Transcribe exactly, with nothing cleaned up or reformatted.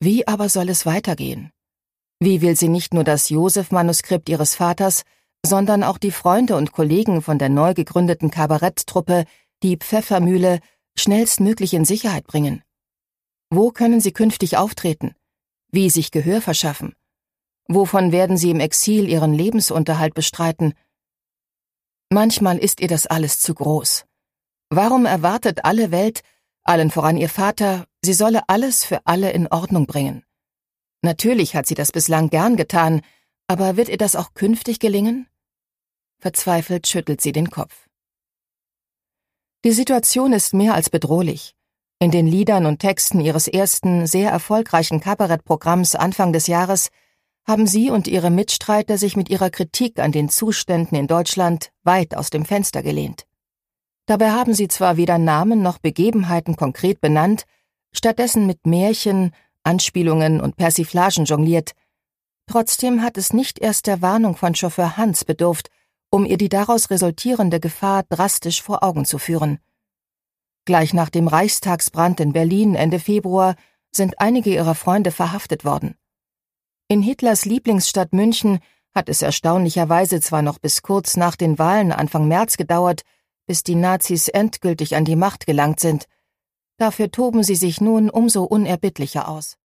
Wie aber soll es weitergehen? Wie will sie nicht nur das Josef-Manuskript ihres Vaters, sondern auch die Freunde und Kollegen von der neu gegründeten Kabaretttruppe, die Pfeffermühle, schnellstmöglich in Sicherheit bringen? Wo können sie künftig auftreten? Wie sich Gehör verschaffen? Wovon werden sie im Exil ihren Lebensunterhalt bestreiten? Manchmal ist ihr das alles zu groß. Warum erwartet alle Welt, allen voran ihr Vater, sie solle alles für alle in Ordnung bringen? Natürlich hat sie das bislang gern getan, aber wird ihr das auch künftig gelingen? Verzweifelt schüttelt sie den Kopf. Die Situation ist mehr als bedrohlich. In den Liedern und Texten ihres ersten, sehr erfolgreichen Kabarettprogramms Anfang des Jahres haben sie und ihre Mitstreiter sich mit ihrer Kritik an den Zuständen in Deutschland weit aus dem Fenster gelehnt. Dabei haben sie zwar weder Namen noch Begebenheiten konkret benannt, stattdessen mit Märchen, Anspielungen und Persiflagen jongliert. Trotzdem hat es nicht erst der Warnung von Chauffeur Hans bedurft, um ihr die daraus resultierende Gefahr drastisch vor Augen zu führen. Gleich nach dem Reichstagsbrand in Berlin Ende Februar sind einige ihrer Freunde verhaftet worden. In Hitlers Lieblingsstadt München hat es erstaunlicherweise zwar noch bis kurz nach den Wahlen Anfang März gedauert, bis die Nazis endgültig an die Macht gelangt sind. Dafür toben sie sich nun umso unerbittlicher aus.